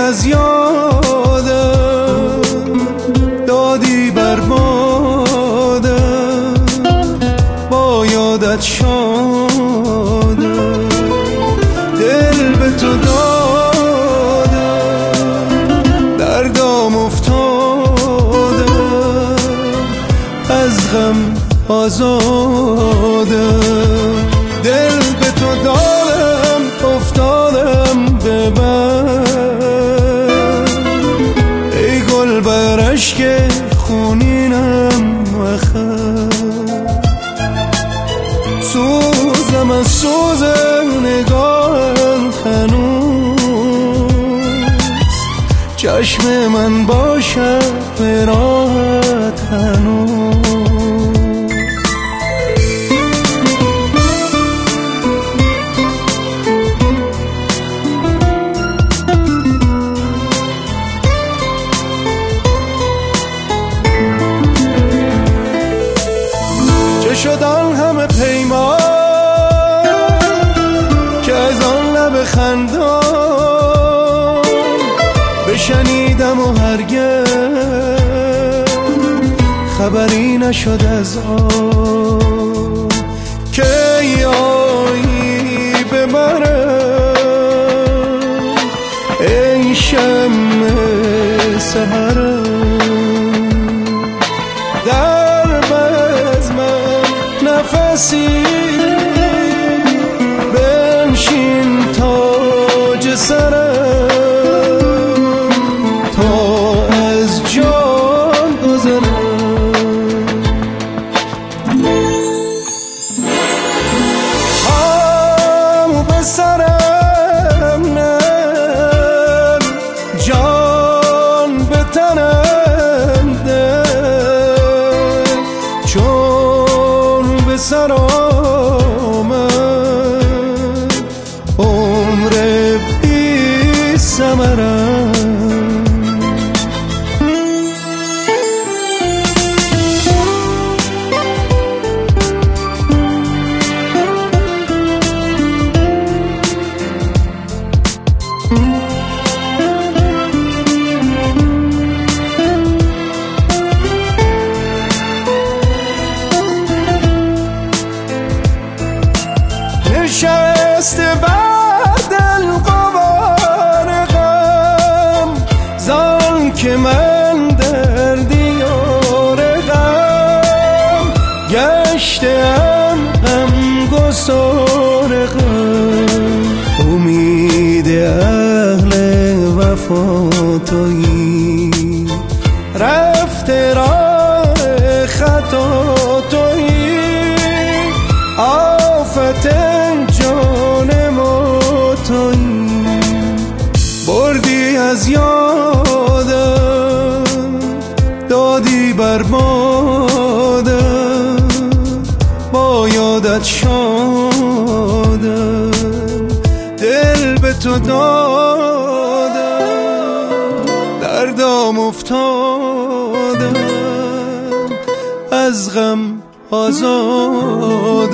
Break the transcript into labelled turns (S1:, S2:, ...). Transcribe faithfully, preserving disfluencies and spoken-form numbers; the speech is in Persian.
S1: از یادم دادی بربادم، با یادت شادم، دل به تو دادم، دردام افتادم، از غم آزادم، دل به تو دادم، افتادم به من، ای گل بر اشک خونینم مخم، سوزم از سوز نگاهت هنوز، چشم من باشد به راهت هنوز. شدن همه پیمان که از آن لب خندان بشنیدم و هرگز خبری نشد از آن که آیی به من، ای شمع سحرم، در بزمم نفسی بنشین تاج سرم تا از جان گذرم، هم به سرم نه جان به تنم ده، چون به سر آمد عمر بی ثمرم، نشسته بر دل غبار غم، زان که من در دیار غم گشتم غمگسار غم، امید اهل وفا تویی، رفته راه خطا تویی، آفت جان ما تویی، بردی از یادم دادی بربادم، با یادت شادم، دل به تو دادم، دردام افتادم، از غم آزادم.